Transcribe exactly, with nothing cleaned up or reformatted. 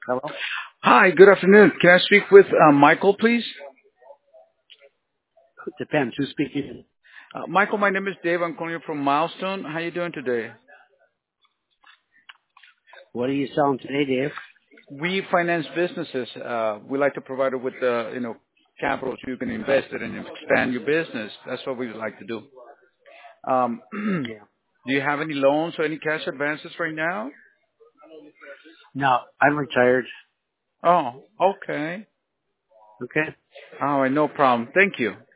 Hello? Hi, good afternoon. Can I speak with uh, Michael, please? Depends. Who's speaking? Uh, Michael, my name is Dave. I'm calling you from Milestone. How you doing today? What are you selling today, Dave? We finance businesses. Uh, we like to provide it with, uh, you know, capital so you can invest it and expand your business. That's what we would like to do. Um, Yeah. do you have any loans or any cash advances right now? No, I'm retired. Oh, okay. Okay? All right, no problem. Thank you.